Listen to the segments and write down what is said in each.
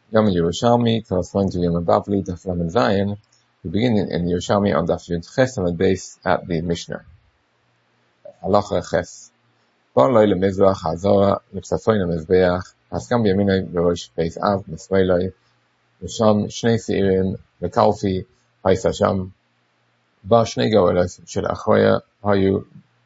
Yom Yerushalmi corresponds to Yom Bavli, Daf Lamed Zayin. We begin in Yerushalmi on Daf Yud Ches on the base at the Mishnah. Halacha Ches. Bar loy lemizrach hazora l'psafoin hamizbeach haskam b'yaminai v'rosh beis av m'smeiloi v'sham shnei seirim v'kalfi haisa sham bar shnei goelos shel achoya hayu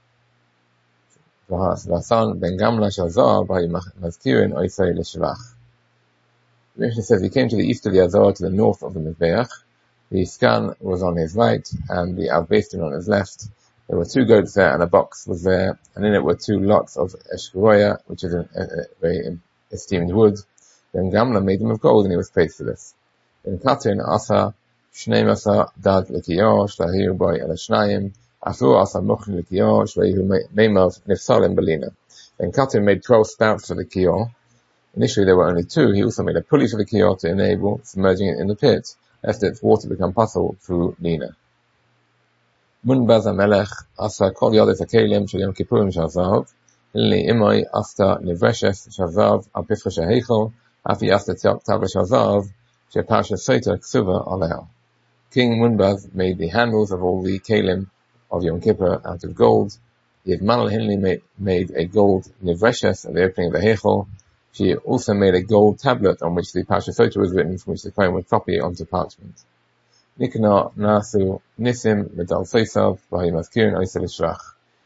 v'hasan ben gamla shel zohar b'hayu mazkirin oisei l'shvach. The Mishnah says he came to the east of the Azor, to the north of the Mizbeach. The scan was on his right and the Av Beis Din on his left. There were two goats there and a box was there, and in it were two lots of Eshkoroya, which is a very esteemed wood. Then Gamla made them of gold, and he was paid for this. Then Katin Asa Shnei Masa Dad L'Kiyor Shlahiru Boy El Shnayim Afur Asa Muchin L'Kiyor Shlehiru Meimav Nifsalim Belina. Then Katin made 12 spouts for the Kiyor. Initially there were only two. He also made a pulley for the Kiyor to enable submerging it in the pit, lest its water become possible through Lina. Munbaz HaMelech Asa Kol Yodet HaKelim Shel Yom Kippurim Shel Zahav Hilni Imoi Asta Nivreshes Shel Zahav Al Pifcha Shel Heichel Afi Asta Tavla Shel Zahav Shel Pasha Soita Ksuva Aleha. King Munbaz made the handles of all the Kelim of Yom Kippur out of gold. Yevmanel Hilni made a gold Nivreshes at the opening of the Heichel. She also made a gold tablet on which the Pasha Sota was written, from which the Kohen would copy onto parchment. Nikna Nasu Nisim Medal Seisav Vahi Mazkirin Oisel Shrach.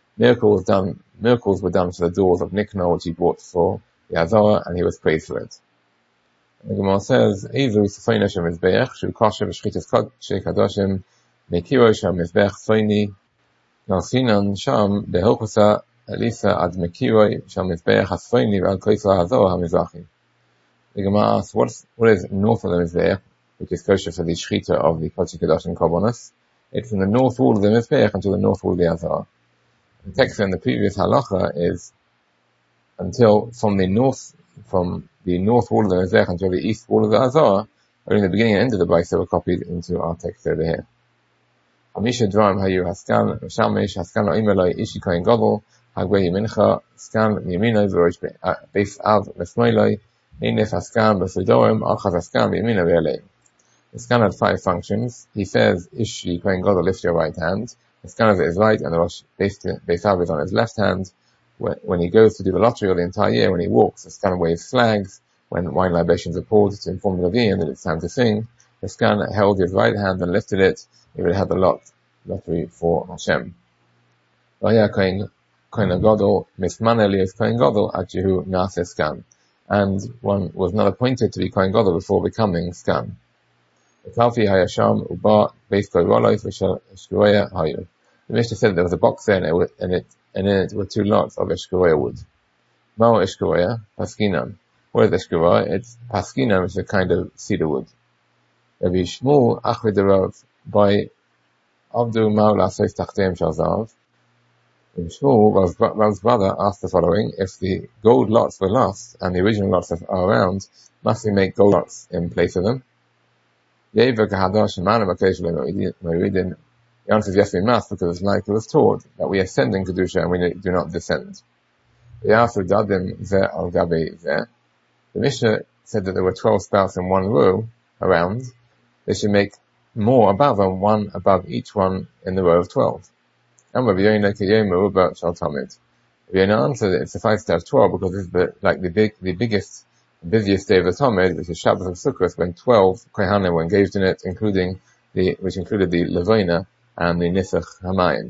Miracles were done for the doors of Nikna, which he bought for the Azor, and he was praised for it. The Gemara says, Eizu Sefeina Shem Mizbeach, Shu Kosher V'Shchitas Kodshei Kadoshim, Mekiro Shem Mizbeach Soini, Nalsinan Sham Behilchusa Elisa ad Mekiroi Shal Mizbeach HaSfoini V'al Koisla Hazor HaMizrachi. The Gemara asks, what is north of the Mizbeach, which is kosher for the Shechita of the Kodshei Kadosh and Korbanos? It's from the north wall of the Mizbeach until the north wall of the Azor. The text in the previous halacha is until from the north wall of the Mizbeach until the east wall of the Azor. Only the beginning and end of the Brisa were copied into our text over here. Hamisha Dvarim Hayu Haskan Shamish Haskan Oimeloi Ishi Kohen Gadol Hagwei Mincha Scan Yemino V'Rosh Beis Av Mesmoiloi Einef Haskan B'Sudorim Alchaz Haskan Yemino V'Elei. The scan had 5 functions. He says, Ishi Kohen Gadol, lift your right hand. The scan of it is right, and the Rosh Beis Av is on his left hand. When he goes to do the lottery or the entire year, when he walks, the scan waves flags. When wine libations are poured to inform the Levian that it's time to sing, the scan held his right hand and lifted it. He would have the lottery for Hashem. Vaya Kohen Gadol Misman Elias Kohen Gadol Achihu Nase Scan, and one was not appointed to be Kohen Gadol before becoming Scan. The Kalfi Hayasham Uba Beis Koyrolois V'Shel Eshkoroya Hayu. The Mishnah said there was a box there, and in it were 2 lots of Eshkoroya wood. Mao Eshkoroya Paskinan. What is Eshkoroya? It's Paskinan, which is a kind of cedar wood. Rabbi Shmuel Achvidarav by Avdu Mao Lasos Tachteim Shel Zahav. Shmuel, Rav's brother, asked the following: if the gold lots were lost and the original lots are around, must we make gold lots in place of them? The answer is yes, we must, because like it was taught that we ascend in Kedusha and we do not descend. The Mishnah said that there were 12 spouts in one row around. They should make more above and one above each one in the row of 12. And Rabbi Yonah answered that it suffices to have 12 because this is the biggest, busiest day of the Talmud, which is Shabbos of Sukkot, when 12 Kohanim were engaged in it, which included the Levina and the Nisach Hamayim.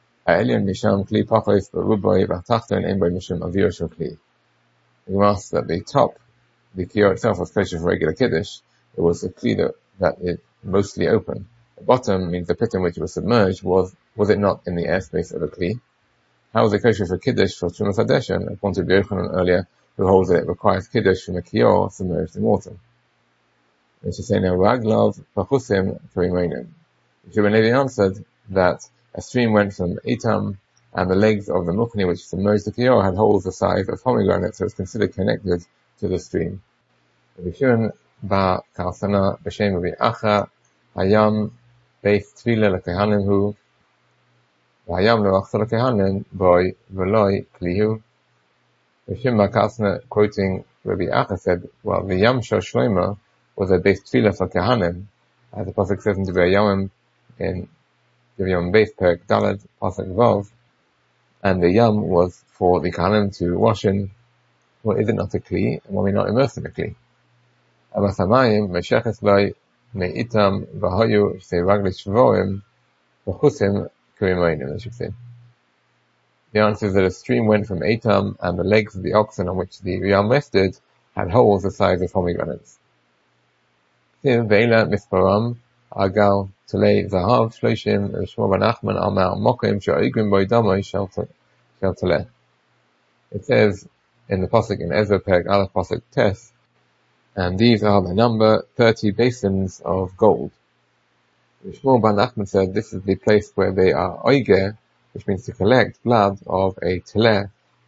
The Gemara asks that the top, the Kiyor itself, was kosher for regular Kiddush. It was a Kli that it mostly open. The bottom means the pit in which it was submerged was it not in the airspace of a Kli? How was it kosher for Kiddush for Trumas Hadeshen, according to Rabbi Yochanan earlier, who holds that it requires Kiddush from a Kiyor submerged in water? And she said, now, Raglav Pachusim Karimenim. Rabbi Levi answered that a stream went from Etam, and the legs of the Mukni which submerged the Kiyor had holes the size of pomegranates, so it was considered connected to the stream. Rabbi Shimon Ba Kalsana B'Shem Rabbi Acha Hayam Beis Tvila L'Kehanim Hu Hayam L'Achsa L'Kehanim Boy V'Loi Klihu. Rabbi Shimon Ba Kalsana, quoting Rabbi Acha, said, well, the Yam Shel Shlomo was a base tefillah for Kahanim, as the Pasuk says in Divrei Yomim, in Divrei Yomim Beis, Perek Daled, Pasuk Vav, and the Yam was for the Kahanim to wash in what is not a kli, and when we're not immersed in a kli. Avas hamayim, mesheches loi, me'itam, v'hoyu, say ragli shvoim, v'chusim, kurimoinim, I should say. The answer is that a stream went from Etam, and the legs of the oxen on which the Yam rested had holes the size of pomegranates. Ve'ela misparam, agal, tulei, zahav, shloshim, Shmuel ben Nachman, amar, mokim, she'oigrim boi damoi, shel tuleh. It says in the Pasuk in Ezra Perek Aleph Pasuk Tes, and these are the number 30 basins of gold. Shmuel ben Nachman said this is the place where they are oiger, which means to collect blood of a teleh.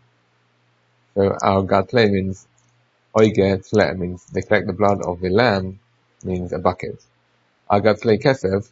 So our gatle means oiger, teleh means they collect the blood of the lamb, means a bucket. Our gatle kesev,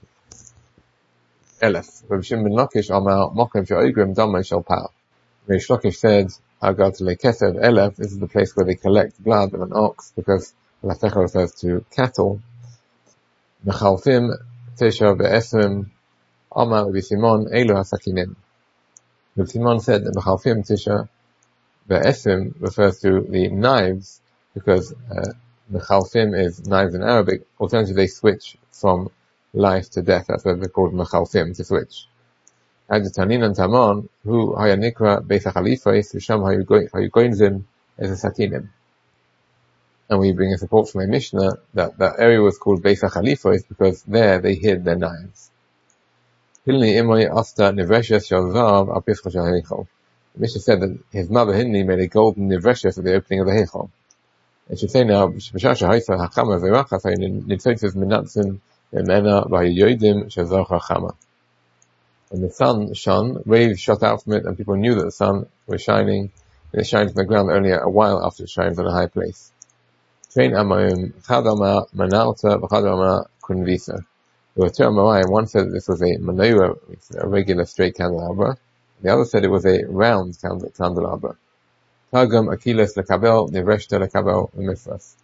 elef. Rabbi Shimon ben Lakish amar mokem she'oigrim damai shel par. Reish Lakish said, our gatle kesev, elef, this is the place where they collect blood of an ox, because Lafecha refers to cattle. Mechalfim, tesha ve'esrim, amar Rabbi Simon, elu hasakinim. Rabbi Simon said that Mechalfim Tisha Ve'esim refers to the knives, because Mechalfim is knives in Arabic. Alternatively, they switch from life to death. That's why they're called Mechalfim, to switch. Tanin and Tamon, who haya nikra Beis HaChalifos, Sham hayugoinzim as a sakinim. And we bring a support from a Mishnah that that area was called Beis HaChalifos because there they hid their knives. Hilni Imoy Asta Nivreshes Shalzav Apischa Shal Heichal. The Mishnah said that his mother Hilni made a golden Nivreshes at the opening of the Heichal. It should say now, B'shasha Haisa Hachama Zerachas Hayin Nitzotzes Minatzin Emena V'Yodim Shazar Hachama. When the sun shone, waves shot out from it, and people knew that the sun was shining. It shines on the ground only a while after it shines on a high place. Train Amayim Chadama Manalta V'Chadama Kunvisa. There were two Amorai, and one said that this was a menorah, a regular straight candelabra. The other said it was a round candelabra. Targum Akilas lekabel, Nivreshta lekabel, Mifras.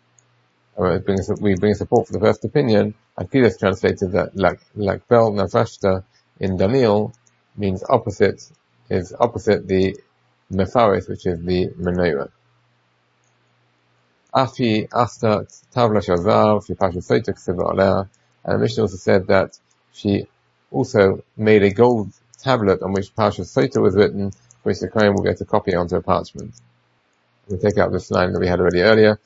We bring support for the first opinion. Akilas translated that lakbel Nivreshta in Daniel means opposite the Mefaris, which is the menorah. Afi Asta Tavla Shazar, Fi Pasha Soita Ksiva Alea. And the Mishnah also said that she also made a gold tablet on which Parshas Sota was written, which the Kohen will get a copy onto a parchment. We'll take out this line that we had already earlier.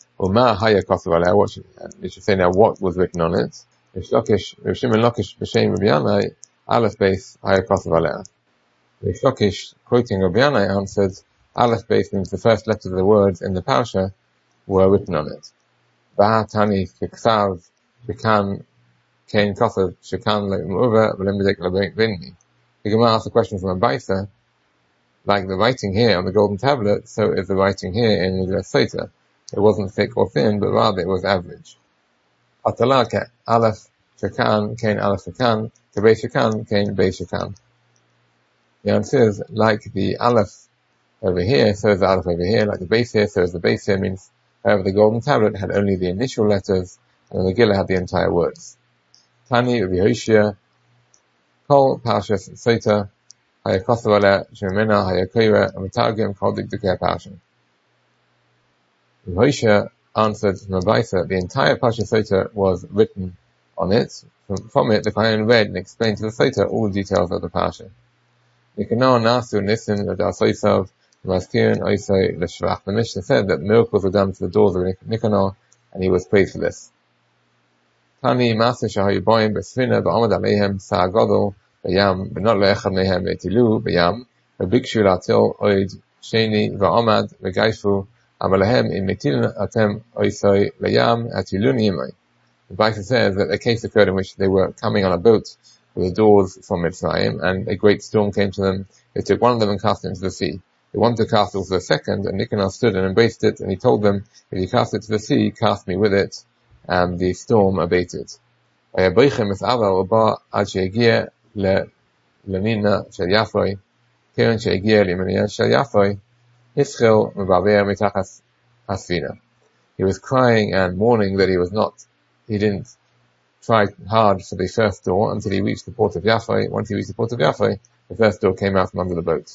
We should say now what was written on it. Rish Shimon Lakish b'shem Rabbi Yanai, Aleph Beis Haya Kosav Alea. Rish Lakish, quoting Rabbi Yanai, answered, Aleph Beis means the first letters of the words in the parasha were written on it. Ba'atani Kiksav Bikan Kain Kosav Shekan Le'umuva V'Lemedek Le'Binni. The Gemara asks a question from a Baisa, like the writing here on the golden tablet, so is the writing here in the Sota. It wasn't thick or thin, but rather it was average. Atalak Aleph Shekan Kain Aleph Shekan Kebei Shekan Kain Bei Shekan. The answer is, like the Aleph over here, so is the Aleph over here, like the base here, so is the base here, means, however, the golden tablet had only the initial letters, and the Megillah had the entire words. Tani Rabbi Hoshea, Kol Parshas Sota, Haya Kosav Alea, Shemena Haya Koira, and Metargim Kol Dikdukei Parsha. Rabbi Hoshea answered from a Baisa, the entire Parshas Sota was written on it. From it, the Kohen read and explained to the Sota all the details of the Parsha. Nikanor Nasu Nisim L'Dasoisav Mazkirin Oisai L'Shvach. The Mishnah said that miracles were done to the doors of Nikanor, and he was praised for this. Tani Maser Shahayu Boim B'Sfina B'Amad Aleihem Sa'agodol B'Yam B'Not Le'echad Mehem Etilu B'Yam B'Bikshu L'Atil Oid Sheni V'Amad V'Gaishu Amalehem Im Metil Atem Oisai L'Yam Atiluni Imai. The Baisa says that a case occurred in which they were coming on a boat with the doors from Mitzrayim, and a great storm came to them. They took one of them and cast it into the sea. They wanted to cast also a second, and Nicanor stood and embraced it, and he told them, if you cast it to the sea, cast me with it, and the storm abated. He was crying and mourning that he was not he didn't try hard for the first door until he reached the port of Yaffo. Once he reached the port of Yaffo, the first door came out from under the boat.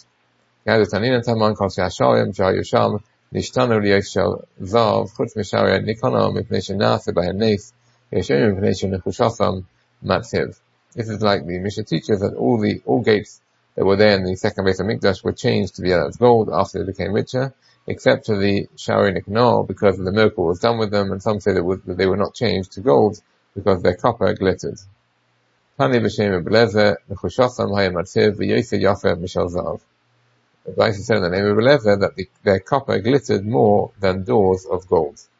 This is like the Mishnah teaches that all gates that were there in the second base of Mikdash were changed to be of gold after they became richer, except for the Sha'arei Nikanor, because the miracle was done with them, and some say that they were not changed to gold because their copper glittered. Tani b'shem Rebelezer, Nechushosam hayamatziv v'yoseh yafer mishal zav. The Bryce said in the name of Rebelezer that their copper glittered more than doors of gold.